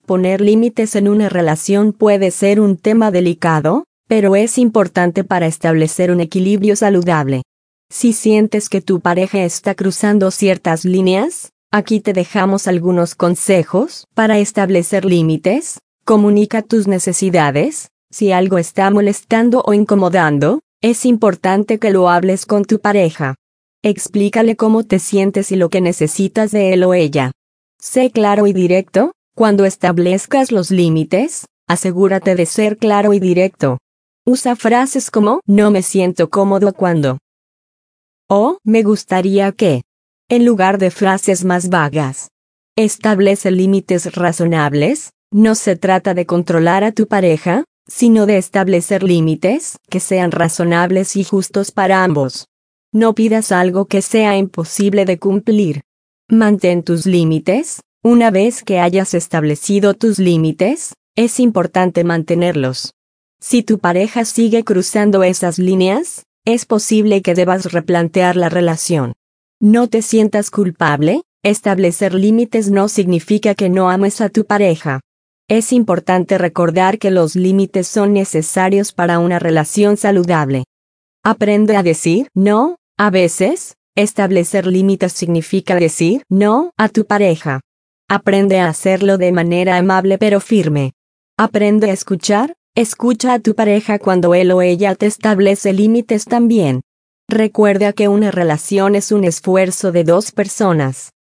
Poner límites en una relación puede ser un tema delicado, pero es importante para establecer un equilibrio saludable. Si sientes que tu pareja está cruzando ciertas líneas, aquí te dejamos algunos consejos para establecer límites. Comunica tus necesidades. Si algo está molestando o incomodando, es importante que lo hables con tu pareja. Explícale cómo te sientes y lo que necesitas de él o ella. Sé claro y directo. Cuando establezcas los límites, asegúrate de ser claro y directo. Usa frases como "no me siento cómodo cuando" o "me gustaría que", en lugar de frases más vagas. Establece límites razonables. No se trata de controlar a tu pareja, sino de establecer límites que sean razonables y justos para ambos. No pidas algo que sea imposible de cumplir. Mantén tus límites. Una vez que hayas establecido tus límites, es importante mantenerlos. Si tu pareja sigue cruzando esas líneas, es posible que debas replantear la relación. No te sientas culpable. Establecer límites no significa que no ames a tu pareja. Es importante recordar que los límites son necesarios para una relación saludable. Aprende a decir no. A veces, establecer límites significa decir no a tu pareja. Aprende a hacerlo de manera amable pero firme. Aprende a escuchar. Escucha a tu pareja cuando él o ella te establece límites también. Recuerda que una relación es un esfuerzo de dos personas.